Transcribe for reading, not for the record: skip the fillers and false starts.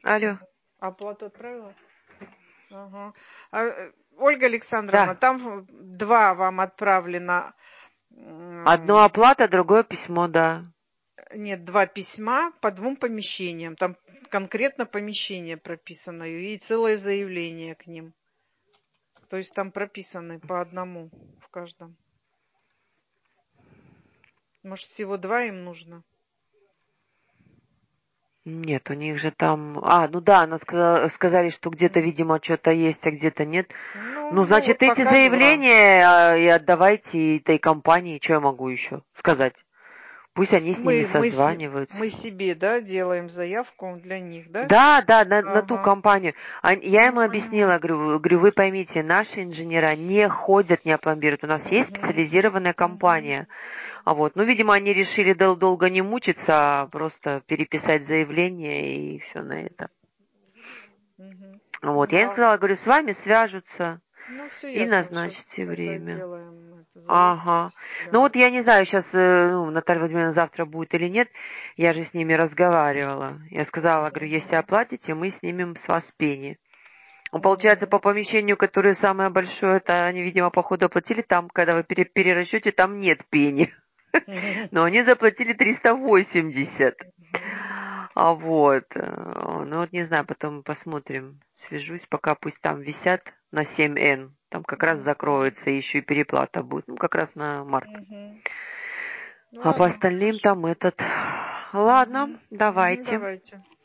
Алло. Оплату отправила? Ага. Ольга Александровна, Да. там 2 вам отправлено. Одно оплата, другое письмо, да. Нет, 2 письма по 2 помещениям. Там конкретно помещение прописано и целое заявление к ним. То есть там прописаны по одному в каждом. Может, всего 2 им нужно? Нет, у них же там... ну да, она сказали, что где-то, видимо, что-то есть, а где-то нет. Ну, значит, вот эти пока 2. заявления и отдавайте этой компании, что я могу еще сказать? Пусть они с ними созваниваются. Мы себе, да, делаем заявку для них, да? Да, на ту Ага. компанию. Я ему Поняла. объяснила, говорю, вы поймите, наши инженера не ходят, не пломбируют. У нас есть специализированная компания. Ну, видимо, они решили долго не мучиться, а просто переписать заявление и все на это. Я им сказала, говорю, с вами свяжутся Все и ясно. назначите время. Делаем эту Ага. заявку. Я не знаю, сейчас Наталья Владимировна завтра будет или нет. Я же с ними разговаривала. Я сказала, говорю, если оплатите, мы снимем с вас пени. Получается, по помещению, которое самое большое, это они, видимо, походу оплатили. Там, когда вы перерасчете, там нет пени. Но они заплатили 380. Не знаю, потом посмотрим. Свяжусь, пока пусть там висят на 7Н. Там как раз закроется, и еще и переплата будет. Как раз на март. А по остальным там этот... Ладно, давайте. Давайте.